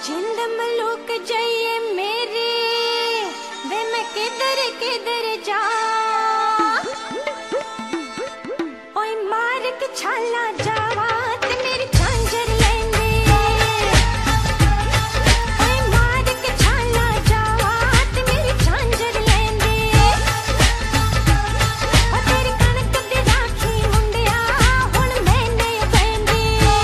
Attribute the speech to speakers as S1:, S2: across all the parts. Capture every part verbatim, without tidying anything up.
S1: जिंद मलूक जाइए मेरे वे मैं किधर किधर जा ओए मार के छाला जावा ते मेरी झांझर लेंदे ओए मार के छाला जावा ते मेरी झांझर लेंदे ओ तेरी कणक दी राखी मुंडिया हुण मैंने पैंदी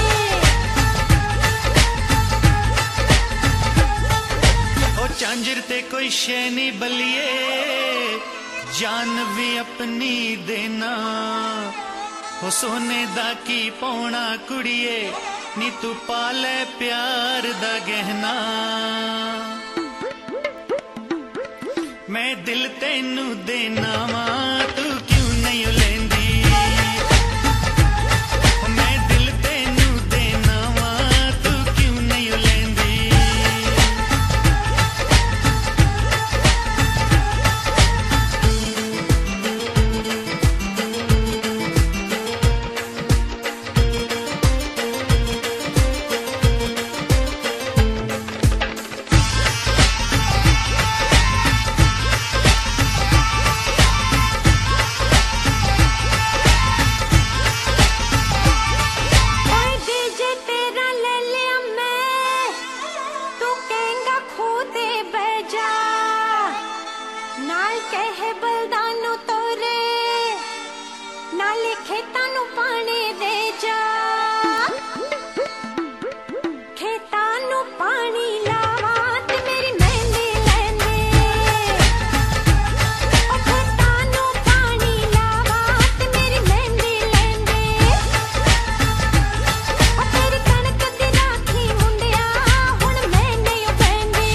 S2: ओ झांझर ते कोई शे नहीं बलिए जान भी अपनी देना हो सोने दा की पौना कुड़िए नी तू पाले प्यार दा गहना मैं दिल तेनू देना वा तू क्यों नहीं लेंदी मैं दिल तेनू देना वा तू क्यों नहीं लेंदी
S1: बलदानू तोरे नाले खेतां नू पानी दे जा खेतां नू पानी लावा ते मेरी मेहंदी लैंदे ओ खेतां नू पानी लावा ते मेरी मेहंदी लैंदे ओ तेरी कणक दी राखी मुंडिया हुण मैं नहीं पैंदी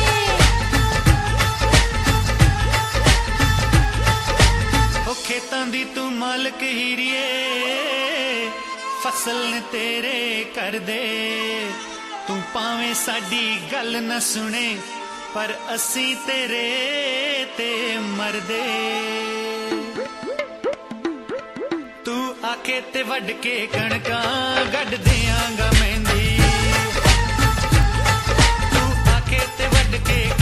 S2: खेतां दी तू मालक हीरिए फसल ने तेरे कर दे तू पावें साडी गल न सुने पर असी तेरे ते मरदे तू आखे ते वड के कणकां गड देंगा मेहंदी तू आखे ते वड के